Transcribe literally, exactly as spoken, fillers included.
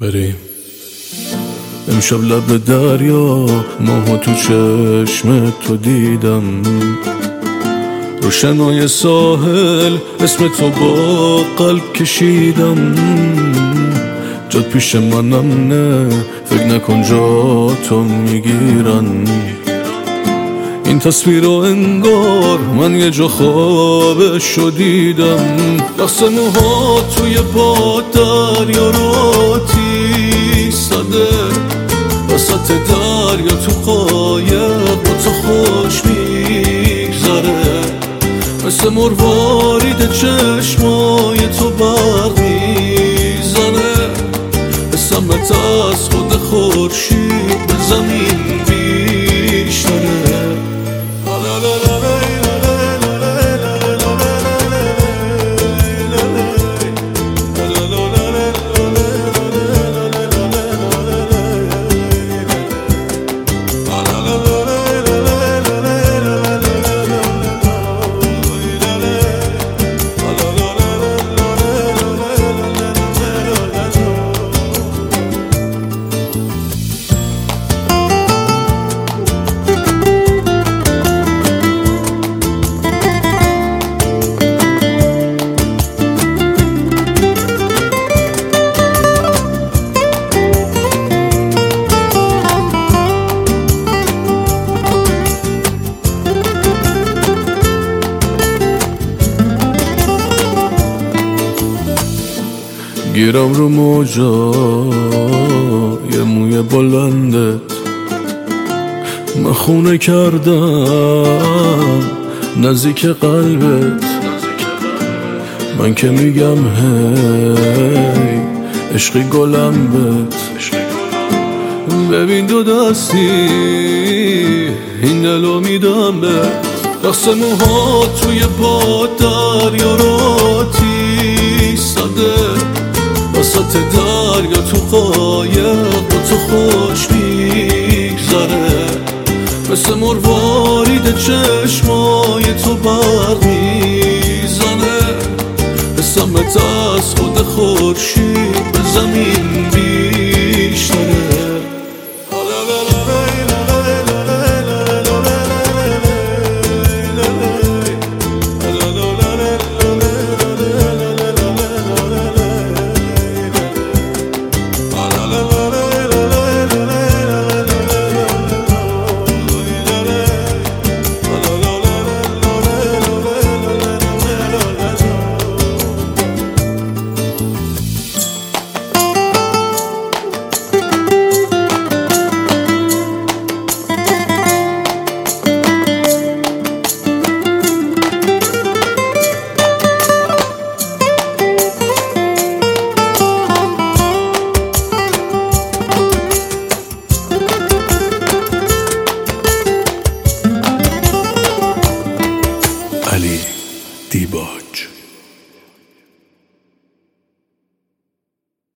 بریم امشب لب دریا، ماها تو چشم تو دیدم، روشنای ساحل اسم تو با قلب کشیدم. جاد پیش منم نه، فکر نکن جا تو میگیرن. این تصویر رو انگار من یه جا خوابشو دیدم. دست موها توی پا دریا رو آتیش زده، وسط دریا تو قایق با تو خوش میگذره. مثل مروارید چشمای تو برق میزنه، حسمت از خود خورشید به زمین بیشتره. گیرم رو موجا یه موی بلندت، من خونه کردم نزدیک قلبت. من که میگم هی عشقی گلم بت، ببین دو دستی این دلو میدم بت. دست موها توی پا دریا رو آتیش زده، وسط دریا تو قایق با تو خوش میگذره. مثل مروارید چشمای تو برق میزنه، حسمت از خود خورشید به زمین